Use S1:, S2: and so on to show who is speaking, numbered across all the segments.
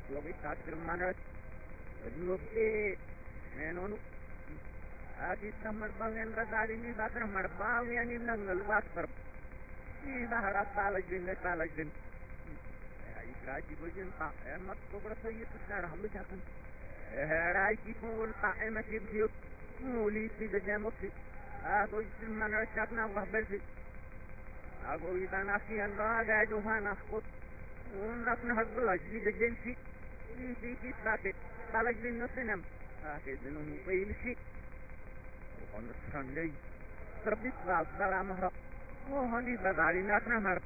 S1: Lo vi tatrim manat. Lo vi menonu. Agi tamar bangen radari ni bakar marbang yang ni nangal bakar. Ni baharat talajin. Raji bujin pak, emak kubra sayyid besar hamil jakan. Raji pun pak emak ibdiut, muli si dejamuk si. Aku isim mana syakna Allah bersi. Aku itan akhian raga Tuhan akut. Unrakna hagla si dejen si. Si kisake, talajin nusinam. Akid nung pail si. On Sunday, terbit ras dalam harap. Oh, hani badari nakna harap.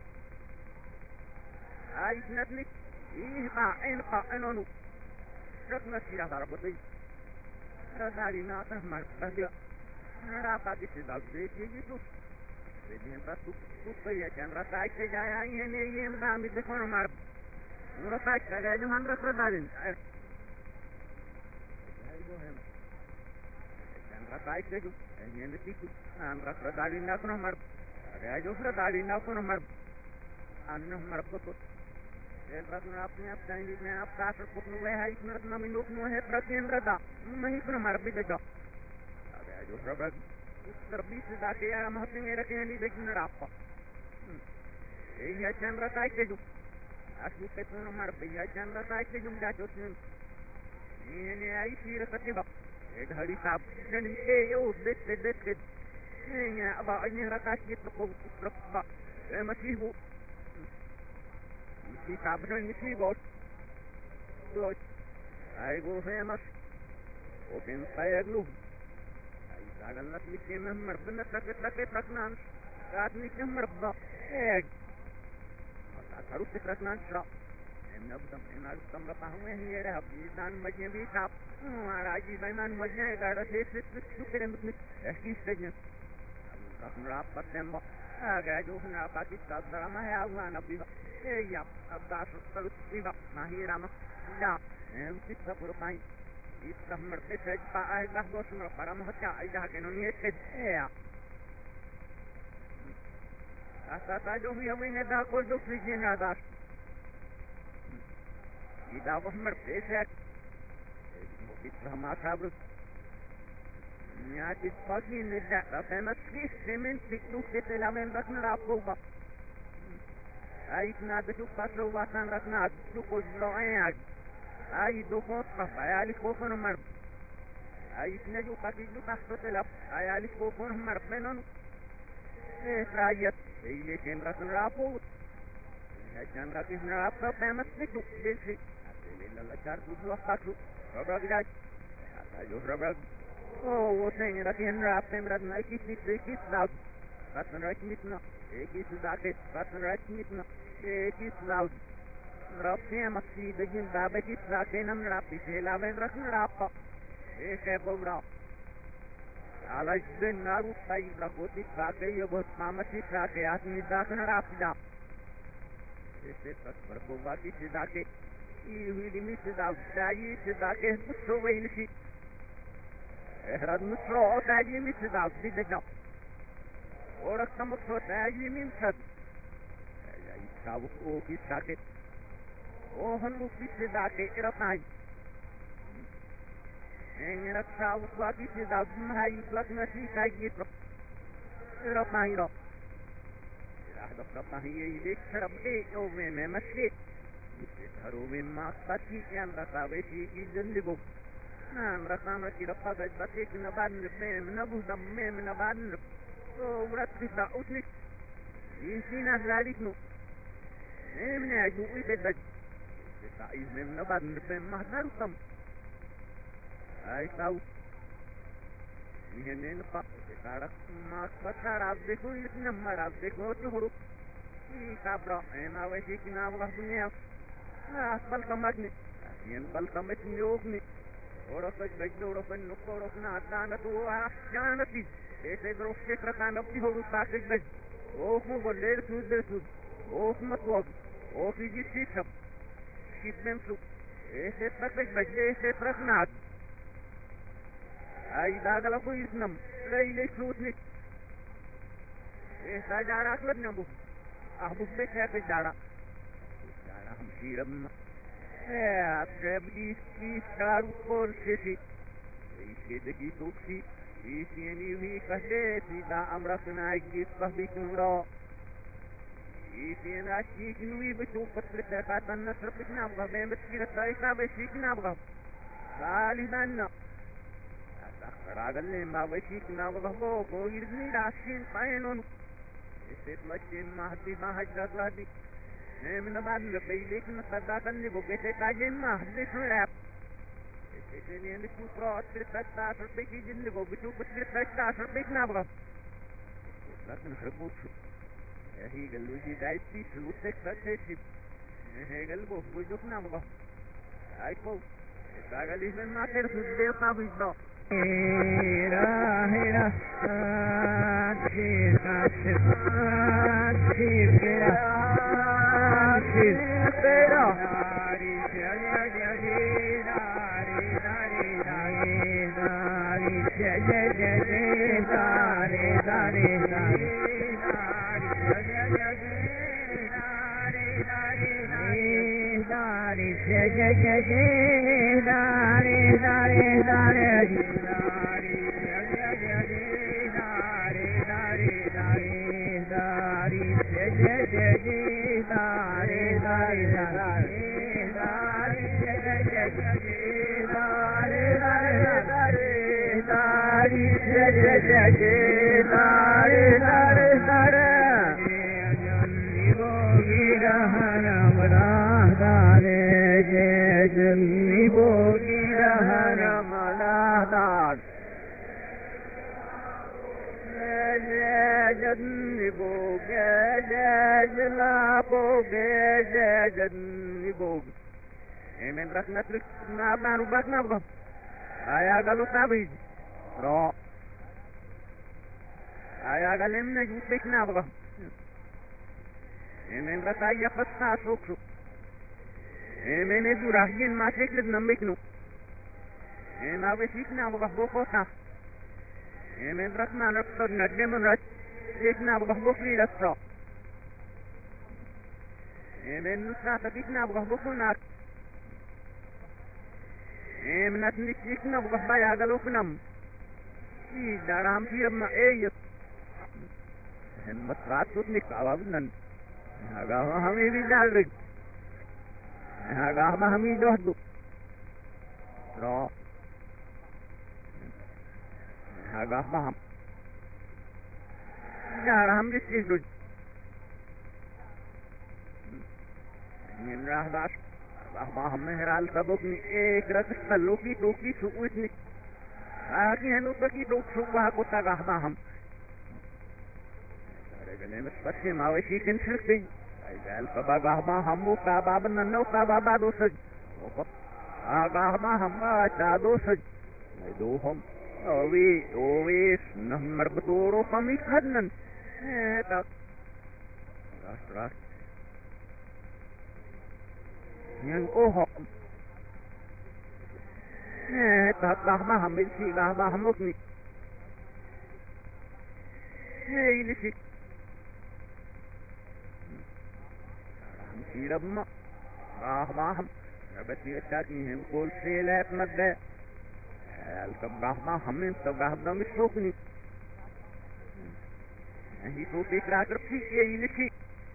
S1: Ay natlik qaa'in onu rakna sira darabati radari nata marbadia rapati sidal beti gitu bedien ratu kupaya kan ratai ke jaya ini yem dami de kono mar ratai ke jaya han radarin ay go hem kan ratai ke ju ini tiku an radarin na kono mar rajo radarin na kono mar anna marbato रत्न अपने आप जाएंगे मैं आप काश पुतनु है इसमें रत्न मिनोक no है प्रत्येंद्र दा नहीं पर मर भी देगा अबे जो सब उत्तर बीस दाके यार महत्व में रखे नहीं देखने रापा ये है चंद्र ताई के जो आशु पे तो मर भी है चंद्र ताई के जो जाचो सुन ये आई फिर सच्ची बात एक हरी साहब जन ये यो देख ये अब अन्य रकाश की तो को रखा मसीह si cabron si bot lot ay go famous open fire lu ay dagal na si member bana taknan kat ni member harus taknan sra enab tam rata huए हैं ये रहा दान मजे भी साप राजी बेईमान मजे गाड़ा से सुकरे में ऐसी स्टेज अपना आप पत्ते में आ गया जो ना पाकिस्तान ड्रामा है आवा ना भी ya abdaso salutiva mahirama da kita bermain kita merdeka pak Allah bos para mahta ida ke no niete ya asa tajo mi awin da ko do frijina da ida bos merdeka kita masabru niati pagi ne da temas simen tiklu ke la men bakna apuba ay nada do patro watan rakna do ko lo'ag ay do ko ay alis ko no mar ay na do pati do patro tela ay alis ko no mar menon rayat ile ken rakna rapo ay jan ratis na rapo pemas ni do desi atele la char do patro robagda ay robag oh wo ten ratin rap rakna kis daud ratna rakit na ekis daket ratna rakit na ekis daud rapne masti degin babekis rakenam rapi selaven rakna rapa ese bobra ala den naru tai rakoti rake yobot mamati rake asmi dakna rapida ese tak berbobati sidake iwi mi sidak dai sidake so weilsi rad musro dai mi sidak didja ora kamu dai mi sad ai sabu o kisake o hanu sidake iratai en raksau bagi sidak mai plak nasi kai git iratai ro هذا الطهي ليك ربي يومين مسجد يسهروا مما قتي يان رقابتي يجنبوا نعم رقامتي رقابت بطيك نبان نبين نبو دمين نبان ورتي دعوتني ينسينا ذلك نو من يجوئي بدج تسعيز من نبان نبين مهدر تم أي تاو يهنين قا تارك ما قطر عبدكو يتنمر عبدكو تهرب كابرا انا وشيكنا الله دنيا أقبل كمتني ينبل كمتني يوغني ورفت بجد ورفت نقو ورفنا عدانة وحشانتي ايسي بروف شكرة نبتي هرو تاكد بجد اوخمو بلير سود سود اوخ مطوب اوخ يجي سيسب شيد بمسو ايسي تاكد بجد ايسي ترخنا عد ay dagala ko isnam lay fruit ni sa jara klad nambu abu be kaya pe jara hum siram Atrebdiski Starukor City. Ishidaki Tuksi. Ishini Kaseti da Amrakana Gisbahikura. Ishina Shiknui Bishopatla Katana Serpinabra, Bembeskina Saika Beshiknabra. Salidana. Ragalimba Beshiknabra, Boko, Irnida Shin Painon. Is it much in Mahdi Mahajadi? من بعد بيليك نصدق اللي بقيت تاجين ما حدش راب اللي عندك مطرات في 13 بيك يجي اللي بقيتو في 13 بيك نبغى لكن خربوش هي قالوا لي دايت في فلوسك فتشي هي قلبه بيجوك نبغى هاي فوق قال لي من ما تعرف الدير طابج ده هيرا هيرا Amen. Ratnatrix na rubak na ba? Aya galut na bid. Ro. Aya galim na jutik na ba? Amen. Rataya pasta suksu. Amen. Edurahin masikid na mikno. Amen. Avesik na ba bokota. Amen. Ratna raptod na demon rat. Sik na ba bokli rastro. Amen. Nusra tapik na ba bokunat. من نتنكنا وغبايا قالوا فنم في دارام في أما إيه هم مطرات تتنك عوابنا هاقاها همي بيدارك هاقاها همي دوهدو رو هاقاها هم دارام رسيدو من راه those ما مهرال سبقني एक रत लोकी टोकी सुकुतनी आगे है लोग की टोक सुबह को तक हम अरे गले में पत्ते मावेशी किन सकते ऐल बाबा गामा हम वो का बाबा नन्नो का बाबा दोस्त गामा हम का दोस्त दो हम ओवी नंबर बतोरो पमी खदन तक राष्ट्र nhưng cô họ ta ma ham bên si ma ham một ni hey ni si ham si đâm ma ham بس يستاذني هم كل شيء لا يتمدى الكبراه ما هم الكبراه ده مش فوقني هي فوقي كراتر في يلي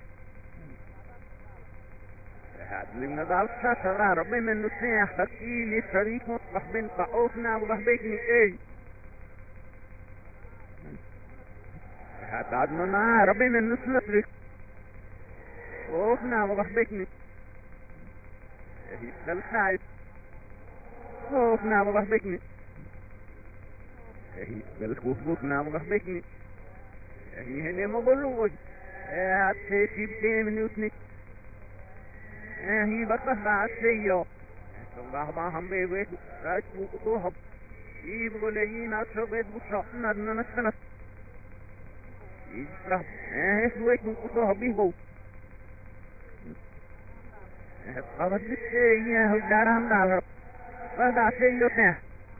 S1: لأن ذلك سرى ربي من نسيح فكيلي فريق مطلق بين قعوفنا وغهبيكني اي هذا عدنا ربي من نسلك قعوفنا وغهبيكني هي الثالث قعوفنا وغهبيكني هي الكوفوفنا وغهبيكني هي هنا مبلوج هاتي سيبتين من يوتني هي بطلع السيو الله هم بيت راجو توهم يقول لي ناس بيت بشرا نرنا نسنا يشرا سويت توهم بيبو قبض السيو دارهم دار فدا سيو نه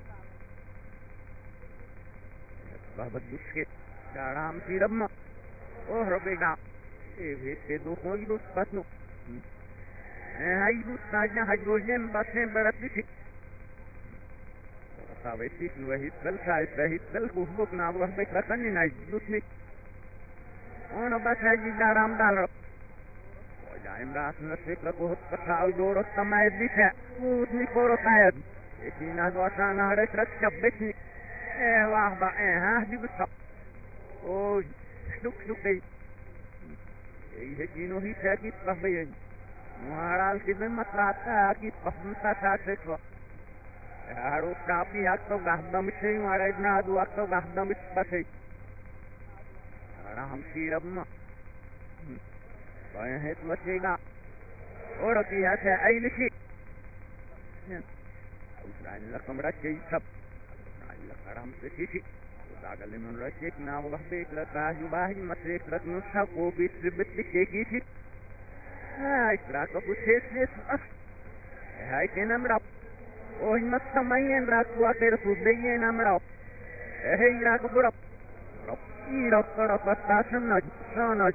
S1: قبض السيو دارهم سيرم ربنا إيه دو خوي دوس باتنو هاي بوستاجنا هجوجين بسين برتشي صابتي الوهيد بهيد بالكوفوك نابوه بيتركني ناجدوتني أنا بس هاجي دارام دارب وجايم راس نسيك لكوه تقطع دورة تمايد بيسا ووتني كورو تايد إتينا دوشانا هرش رتشبتني واحبا ها دي بصب اوه شلوك يهجينو هي تاكيد بخبين وهرال كذن مطراتا أكيد بخمسا تاتشوا هارو كافي أكتو غهدم شيء ورايدنا هدو أكتو غهدم بسي هرام سيربنا باين هيت مسيقا ورقي هاتا أي لشي أوسران لكم رشي سب لك هرام سيشي وزاقل من رشيك ناوه بيك لتاهي باهي مسيك لتنسحق وبيت ربت بشيكيشي هاي تراكو بوشيس أف هاي تنمرب وهي مستمعين راكوا كيرسو بيين أمرب هاي راكو برب رب إيرب رب أستاسم نج سانج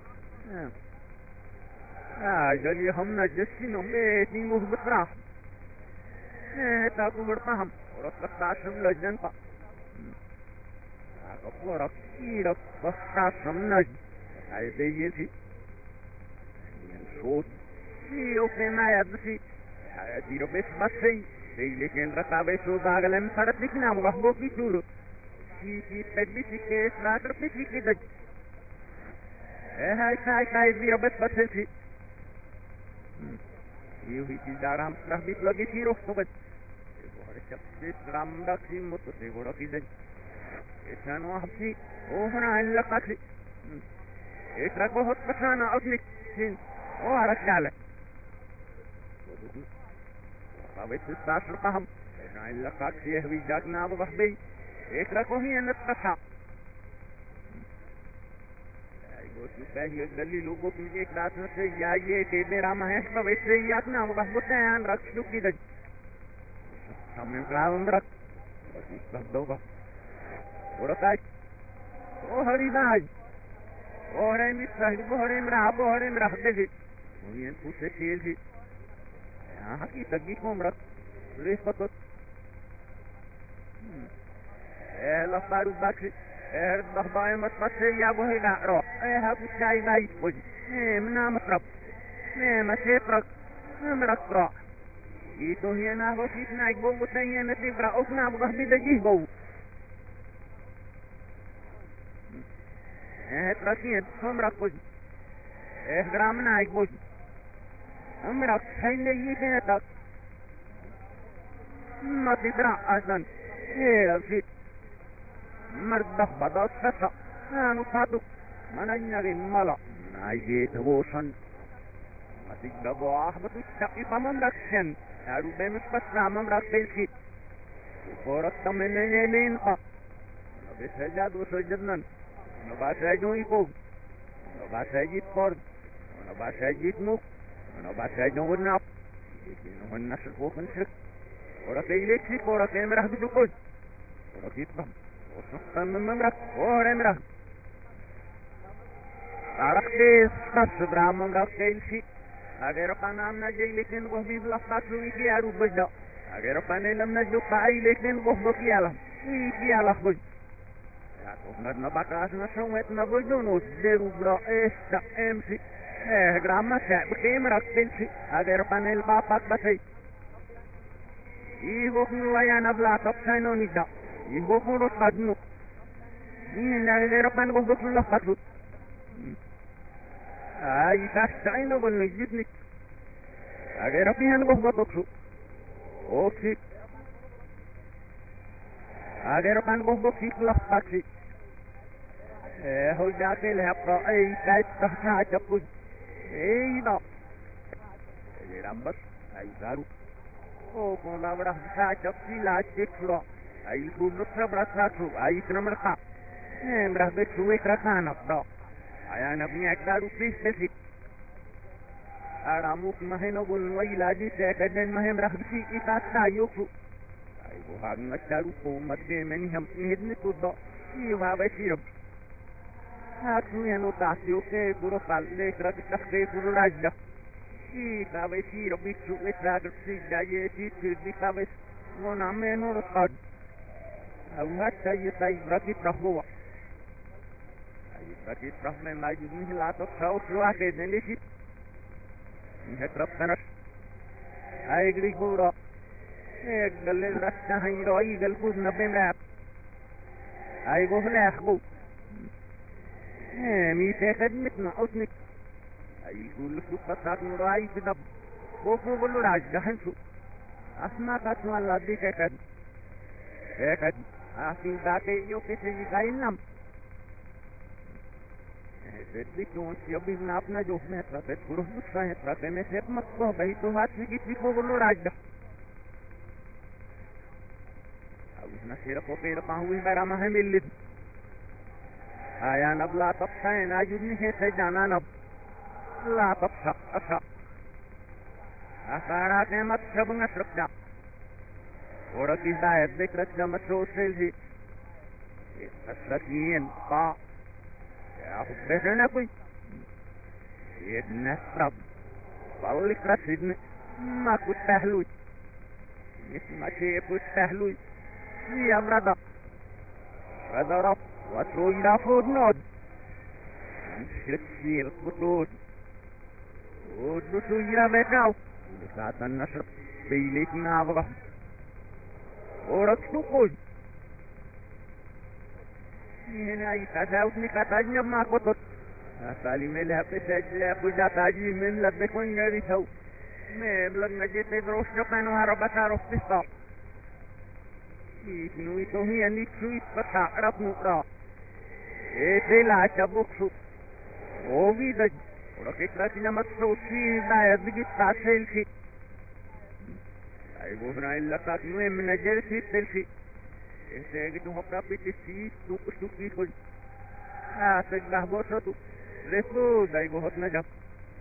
S1: جلي هم نجسينو بيتي مهبط راح تاكو برطهم ورب أستاسم لجن با راكو برب إيرب أستاسم نج هاي بيجي صوت يو كما يدسي ديرو بس بسي لكن رقابة سو باغلم فرد لكنا وحبو في شورو في تدبي في كيس راكر في كدج هاي ديرو بس بسي يو هي تدارام رحبيت لگي شيرو صبت وهر شخص رام داكسي متو سيغورو كدج إسان وحبسي اوهنا اللقاتي إسراكو هت بسانا أصلي سين وهرك دالك قابت الساسر قهم إنا إلا قاك سيهوي جاكنا بغحبي إكراكو هي نتقصع أيقو سباهي يدللو قوك مجيك داسنا سيجاية تيدي راما هشبا بيسياتنا بغحبتان ركشلو كدج سمين قلابن برك وسيس بغدوغا ورقاك وهري داج وهري مستهد وهري مرح دفت وين فوسة سيلفي هاكي تجيكم رك ليش بطل لفارو باكسي الضحضاء متبصي يا ابو هنا روح هاكو شاي بايت وجه منا مطرب مسيطرك مرك روح يتو هنا هو سيتنا يقبو متنين تبرا اوفنا بغهبي دجيه بو تركين همرك وجه غرامنا يقبو أمرك حين يجيتك ما تدرع أذن إيه الفيت مرد بدأت فتح أنا فاتو من أجنبي ملا نايجيت غوشن ما تجدبوا أحبط الشقي فممرك سن أرو بمسبت راممرك بالفيت وفورت من يلين قا نبسجد وسجدنا نبسجد يقوم نبسجد فرد نبسجد موك أنا بعد جونا لكن الناس الفوقن شك ورقي ليك شك ورقي مرح بجوكوز ورقي طبعا وصفا من ممرك ورقي مرح عرق دي صف برام ممرك كيل أغير قنام نجي لكن وهبي بلفات ويكي عروب بجدا أغير قنام لم نجلق بعي لكن وهبك يالهم ويكي على خبج وفناد نبقاس نشوت نبجونوس ديرو برا إيستا امسي grama se بكيم ركبنسي أغير قنام بابك بسي يهوكنو ويانا بلا تبسينو نجدا يهوكنو رتبادنو أغير قنام وهبك لفتو تستعينو بالنجدني أغير فيهن وهبك أوكي أغير قنام وهبك لفتو هو جاكي لهبقى أي تايت تحتها جبوز أي دا رمبس أي دارو أو كونا برا جبسي لا تكفلا أي كون نصر ساتو أي تنمرقا برا بكسوي كرخانا دا أيا نبني أكدارو فيس بسي أراموك مهنو قلوي لاجي سيكدن مهم رخبسي إتاتا يوكو أي بوهاق نشتارو قومت ديمني هم نهدن تودو إيوها بسيرب هاتو ينو تاسيو كي برو خالي كرك تخدي برو راجدا y sabes si lo bicho es la grilla y si sabes no na menos hard أو حتى يطيبك تحوى يطيبك تحمل ما يجنيه لا تصوت واحد ليش يهترب سنة أيقري قورا يقل الرسة هيرو يقل قوزنا بملاب أيقوه لا أخبو ميتة خدمتنا أسنك أيقول سوق فتاك نرأي بدب بوفو بلو راج دهنسو أسمع قسم الله دي كتد Así date yo que se llega en la Sedikit yo bin apna jo me trate puro nusa trate me set mat ko bai to hat ki ko bolo rajda awis na sira ko pera pa hui bara ma millit aya nabla tapsa na judni he se jana nab la tapsa asa asara ke mat sabunga srapda ora ki da dekrat da mat so selhi السكين طا بسنا كوي يدنا رب والله كرسدنا ما كنت تهلوي ما شيء كنت تهلوي يا بردا هذا رب وتروي لا فود نود شكير كتود ودوسو يا بكاو لسات النشر بيليك نابغه وركتو كوي هنا يتساوتني كتاجنا ما كتب أسالي ملها بتجلى بجا تاجي من لبكون يريثو مبلغ نجيت دروش نقانو هربتا رفتستا إيتنو إتوهي أني تشويت بطا رب نقرا إيتي لا شبوكسو أوغي دج ورقيت راتنا مكسوتي دا يزيجي تاسيلشي أيبوهنا إلا تاكنوه من نجرسي تلشي Ese que no capite si tu hijo hace las bolsas tu después ahí vos no ya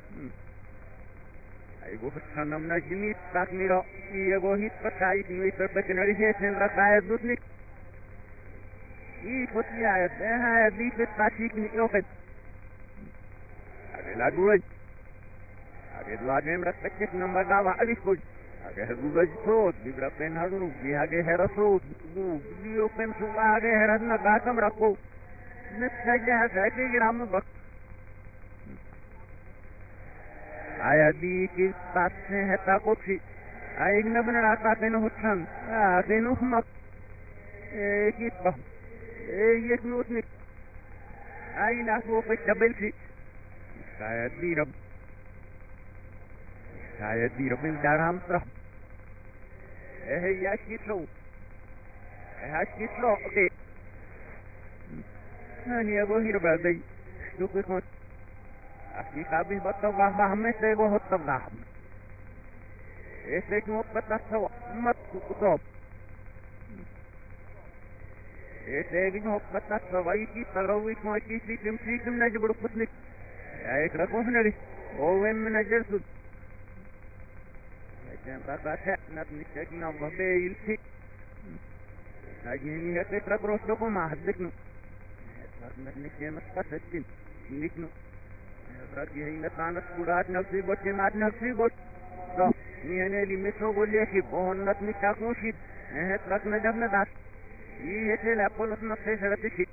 S1: ahí vos sanam na jini tak niro y vos hit patai ni perpetually hesen rakaya dutni y potia ha dice patik ni open ade la dua ade la nem respect number dawa alifo Agar Google Code, libra pen haru, biage heraso, du pen suage heran na gatam rako. Net saja saja gram bak. Aya di ki passe heta kochi. Ay na bana ka pen hutsan. Denu mak. Ki ba. Yek not ni. Ay na ko pe double si. Saya di rabin daram tra. Ya shitlo. Okay. Ani abo hiro balday. Shuku kon. Aki kabi batwa bahme se go hot tabah. Ese ko pata sawa mat ku Ese ko pata sawa ki tarawi ko ki sikim na jibru putnik. Ay krako hnari. Owen manager su Baba نبني سكنا وبيل في أجيني هتترى بروسكو ما حدكنا نبني كيما تقصدين نيكنا رأي هنا كانت كورات نفسي بوت جماعت نفسي بوت نيهنا اللي مسو قولي بون نبني تاكو شيد هترك نجبنا داس يهتل أبولوس نفسي سرطي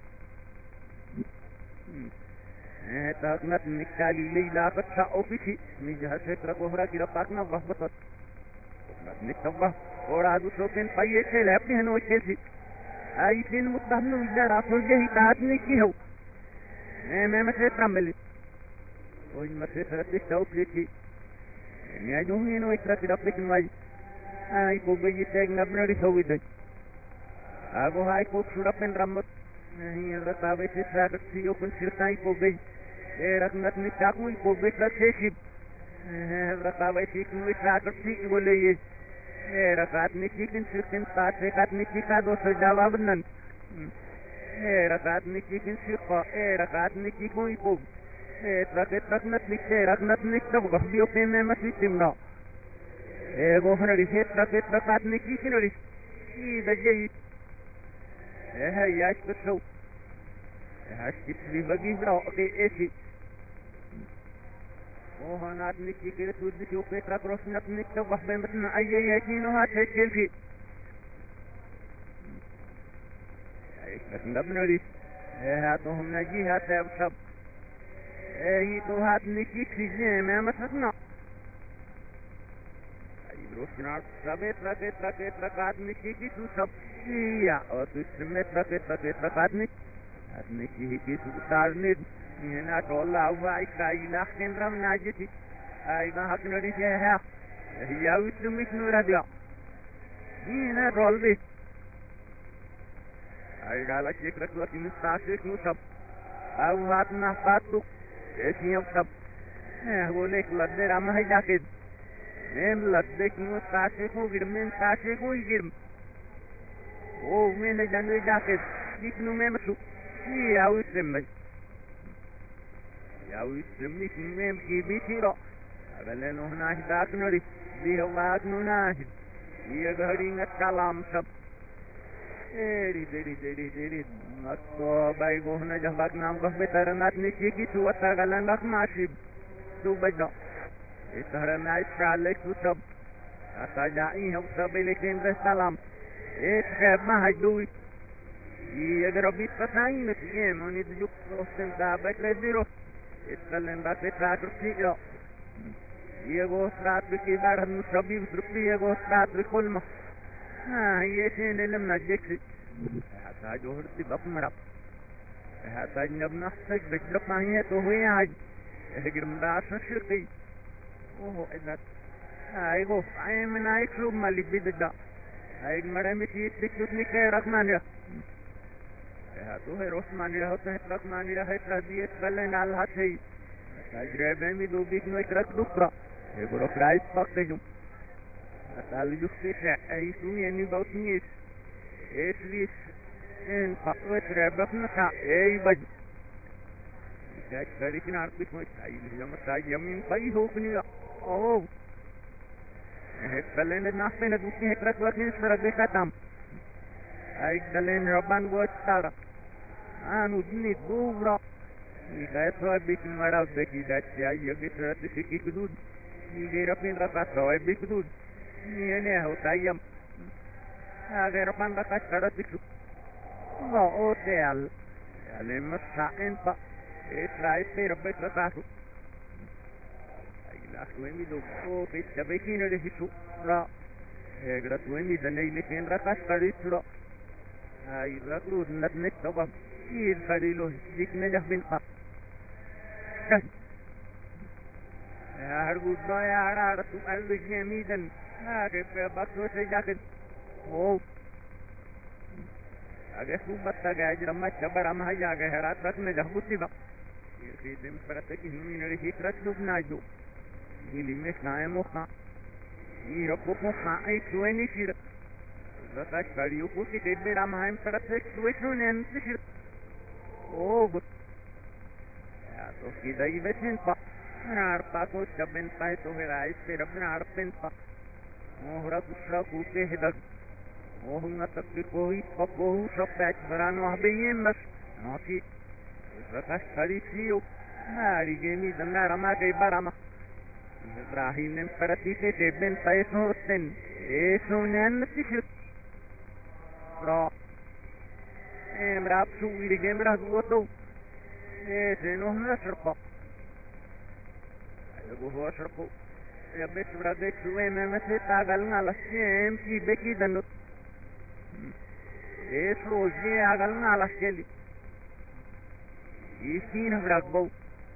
S1: هترك نبني كالي ليلا بتشا أوفيشي نجهة هترك وهرا كيرا باكنا وحبطت نتوه ورادو سوكن بايه سے لپنے ہنو چیسی آئی تین مطبہنو اجدار آفر جہی تاتنی کی ہو میں مسے ترمبلی اوج مسے سرطی شوکلی کی نیا جو ہی انو اکرا تیرا پلیکن وائی آئی کو گئی تیگ نبنری سوئی دج آگو آئی کو شورا پن رمت نہیں حضرت آوے سے سرکت سی اوپن سرطائی کو گئی اے رکنت نتاکوئی کو گئی ترکے شب حضرت آوے سیکنوئی سرکت سی بولے یہ رکعت نکیکن سرکن سات رکعت نکیکا دو سجدہ بنن رکعت نکیکن سرقا رکعت نکیکوئی کوب رکنت نکتے رکنت نکتب غفبیو پیمے مسیح تمنا غوفن رسیت رکعت نکیکن رسی دجیت یاش کتو یاش کتری بگی براو اکی ایسی وهنا نكي كده تودي شوف كده كروسنا نكتب بين بسنا أي يكينها تشيل في بس نبنا لي هاتهم نجي هات بشب هي تو هات نكي كذي ما مسنا يروحنا سبت ركعت نكي كي تو سب يا أو تسمت ركعت نكي كي تو تارني هنا تولى أوعي كاينا خن رم ناجتي أي ما هكذا ريشها هي ويسمش نورا ديا هنا تولى أي قال شيء ركوة مستعشق نصب أو هاتنا فاتو إيش يوصب هو ليك لدير أما هي جاكد من لديك مستعشق وجرم مستعشق ويجرم أو من جنو جاكد ديك نومي مسو هي ويسمش يا ويسمي نومي كي بيشيرو أبلن هنا هداك نوري دي هواك نوناهد يغهرين الكلام سب ديري أكو بايغو هنا جهبك نام قف بترنات نشيكي تو وطاقلن لك ماشيب تو بجا اتهرنا اسرالك تو سب أتجائي هم سب لكن بسلام اتخيب ما هجدوي يقربي فتاين تيام وني تجوك روستن دابك لزيرو اتخلن بات بتراكر سيئو يغو سرات بكي بارد مصربي بسرقي يغو سرات بكلمة هي شيء لم نجيك حتى جهرتي بطمرب حتى نبنا حسك بجرب ما هي توهي عج هجرم راسا شرقي اوه اذا ايغو اي من ايك روب مالي بيددا ايك مرمي تيت بكتني كي رقمانيا توهي روسمانيا هوتا رقمانيا هيترا ديت بلين على هاتي تجربة ميدو بيك نويك رك دكرا يقولوا كرايس باقتجم أتالي جفتي أي سوني أني باوتنيش إيش ليش إن فقوة ربطنا كا أي بج إيش كاريكين عربيت موش أي لجمع تاج يمين باي هوكني أوه هيك بلين الناحية ندوكي هيك رك وكين سرق بختام هيك بلين ربان واتارا أنا دنيت بورا إذا سوى بيك مرا بكي داتي أي يجترى تشكي كدود يجير فين رقا سوى بيك كدود ينه هو تايم أغير فان رقا شرط بكو غو تيال يالي مسحين فا إسرائيل في ربك رقاكو أي لاخوين ميدو كو في الشبكين لهشو را إغرطوين ميدني لفين رقا شرط را أي رقلو ندنك طبا إيد خليلو جيك نجح بالقا يا هرغودا يا هرار سؤال بجميدا هذا بقى سجاكد أوه أجا سوبت تجاج لما تبر ما هي أجا هرات ركن جهبوتي بق في دم فرتك من اللي يكرت ناجو اللي مش نايم وخا يربو وخا أي تويني شير ذاك كاريو كوسي تبر ما هم فرتك تويشون ينتشر أوه يا تو كذا يبتين با ناربا کو جبن پای تو هراي سے رب نارپن پا موهرا دوسرا کوتے ہدک موہنا تک کوئی پکو سب بیچ برانو ہبین بس نوکی رکاش خریفیو ماری گمی دنا رما گئی برما ابراهيم من فرتي تبن فايسوتن ايسونن تشر را امراب سوي جمرا غوتو ايسنو نشرب هو شرقو يبت برادك سوي ممثل تاغلنا لسيم في بكي دنو ايش روزي اغلنا لسيلي يسين برادبو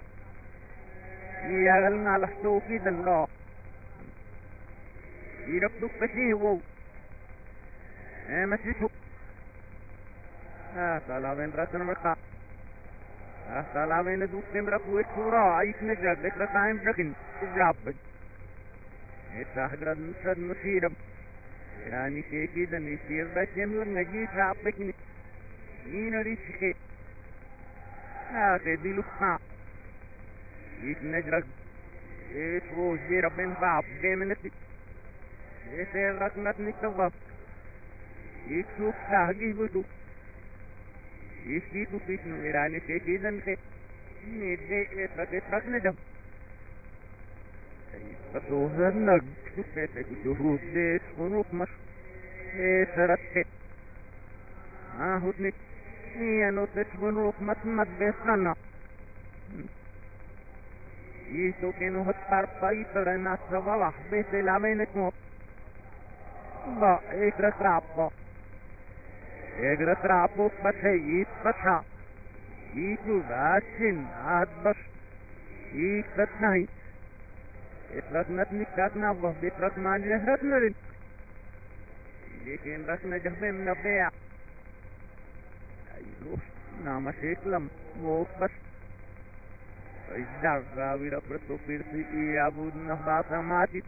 S1: يغلنا لسو في دنو يربدو بشي هو مسيسو سلامين رسن مرقا سلامين دوك نمرق ويتورا عيش نجرق لك قائم رقن الرابط اتحقرد نصد مصيرم يعني شيكي دن يصير بس يملك نجيس رابطني مين ريشكي تدي لخا يش نجرق ايش روزي ربن باب ديمنتي ايش رقنت نكتوب يشوف تحقي بدو يشتي تفيشنو إيراني شيكي دن خي نيدي اترك ندم فسوهر نج شوفيتك جهود ديس ونوك مش سرتك هدنك نوتك ونوك متمت بسنا يسو كنو هتبار بايتر ناس والله بيت العمينك موت با اكرس رابا اكرس رابو بسيط بسا يسو راشن عاد يكرس نهي اتركنتني كاتنا وهو اترك ما جهرتنا لكن رسنا جهبين من البيع ايوه نعم شكلم موك بس ازدار راوي ربطو پرسی ایابود نهباتا ماتي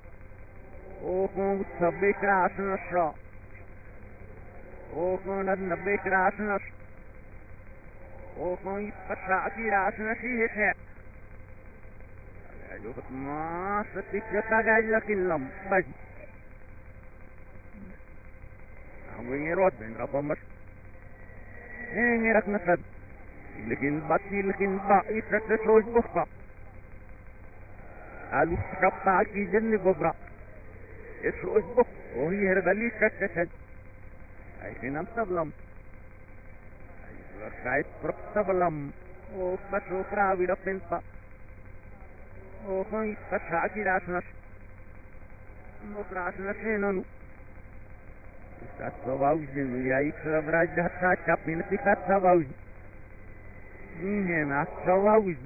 S1: اوكون سبك راسنا شرا اوكون نبك راسنا اوكون يتفشاكي راسنا شيهتها جوفت ما ستكتا جايلك اللهم بس عموين روت بين ربا مش ايه رك نسد لكن باتي لكن باقي تتسوج بخبا قالوا ربا كي جن ببرا يسوج بخ وهي هرغلي تتسد اي خنام تبلم اي ركايت برب تبلم وبس وفراوي ربين با وخوي فتحاكي راسنا راسنا سينانو استاتواوزن ويايك سبراج دهتا چاپين تكات تواوزن نيهنا تواوزن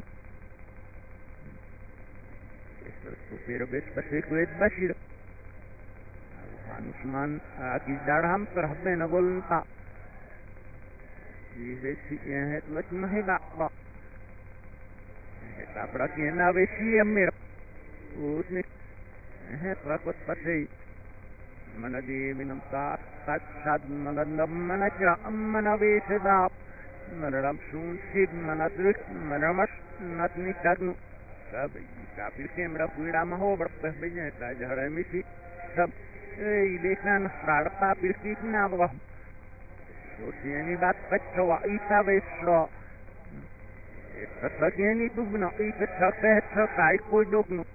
S1: استرسو پير بيش بسيكويت بشير هانوشمان آكي دارهم ترحبين اقولن تا يهي سيئهت لكمه باقبا Tapra que na vexia mir usnik rakot pati manadi minam ta sad manadam manaja manavesada manadam sun sib manadrik manamash natni kadnu sab kapil kemra puira maho berpeh benya ta jahara misi sab ilekan rarpa pilki na ba so tieni bat patwa isa vesro اتفقيني تبنى اتفقيت سايد كو دوغنو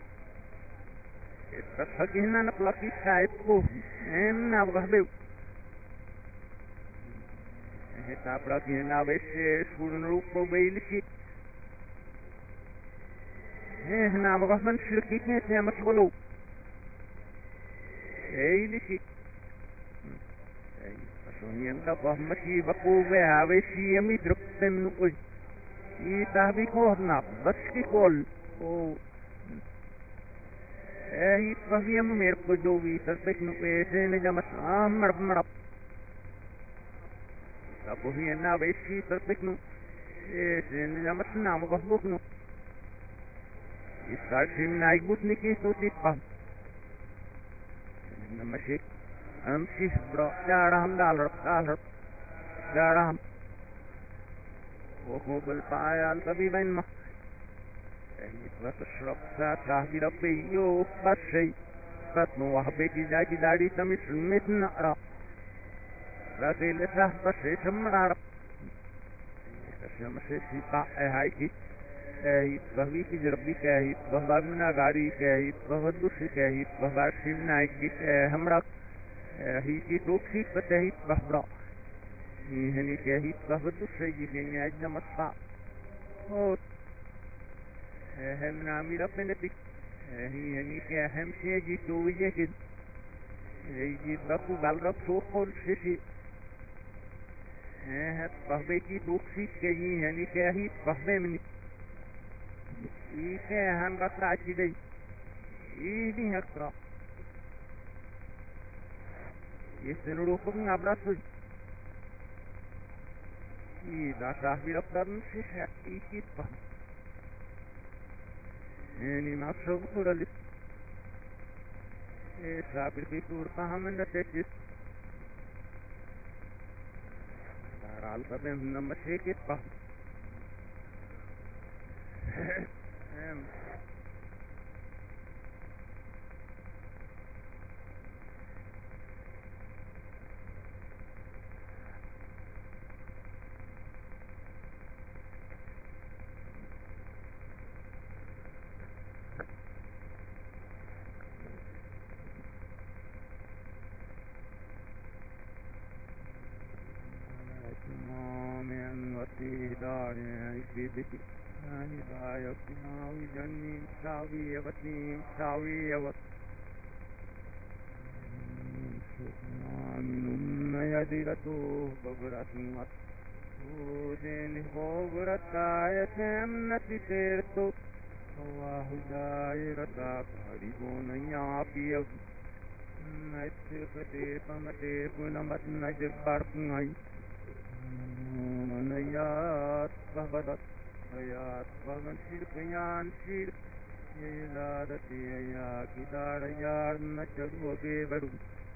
S1: اتفقينا نقلقي سايد كو انا بغبيو اتفقينا بس سورن روكو بيلشي هنا بغفن شركتنا سيمتغلو ايلشي فسونين تفهمتي بقو بها بسي يميدرك تنقل يتهبي كورنا بس كي call او اي فهي مير كجوي تسبك نويسه نجمس مرب مرب تابو هي نا بيسي تسبك نو ايسه نجمس نام بخبوك نو يستارشم نايبوت نكي سوتي فهم نمشيك امشي برو دارهم دارهم دارهم وهو بالبايع الطبيبين ما تشرب ساعة بربي يوف بشي فتنو وحبيتي جاكي داري تمش متنقرا راسي لسه بشي شمرار كشمشي سيطاع هايكي فهوي في جربي كاهي فهبار منا غاري كاهي فهدوشي كاهي فهبار شمنايكي همرا هيكي توكسي فتاهي فهبرا هني كاهي فهدو شيء هني أجنا مصفى هوت هم نامي ربنا بك هني كاهم شيء جيتو يجد يجي ربو بالرب سوقل شيء فهبكي توكسي كاهي هني كاهي فهبه مني كاهم بطلع جدي دي هكرا يسنروكم نبرسو إذا صاحبي ربنا شيء يكيد فهم يعني ما شغل لي صاحبي في طور فهم نتجس ترى الطبيب لما شيء فهم Amen. Vati Dari Vidiki. Hidayah Nawi Jani Savi Avati Savi Avat. Aminum Nayadirato Bavaratmat. Udin Hovarataya Temnati Terto. Wahudayirata Karibonaya Naitipati Pamati Punamat Najiparnai Manayat Bhavadat Ayat Bhavan Shirpayan Shir Yiladati Ayakidarayar Nacharuage Varu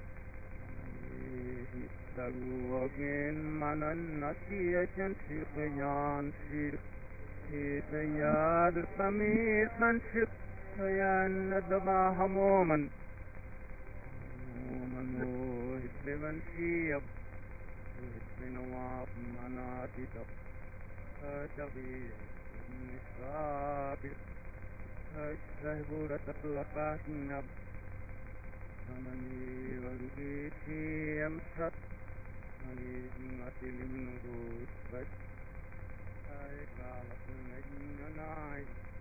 S1: Taruagin Manan Nasiyan Shirpayan Shir Yad Samir Manship Yan Nadabahamoman Mano Hitlevan Shiab Hitlinawap Manatitap Tabi Nisabit Sahiburat Lakas Samani Varugiti Amsat Matilim Nurus Ay, kalat na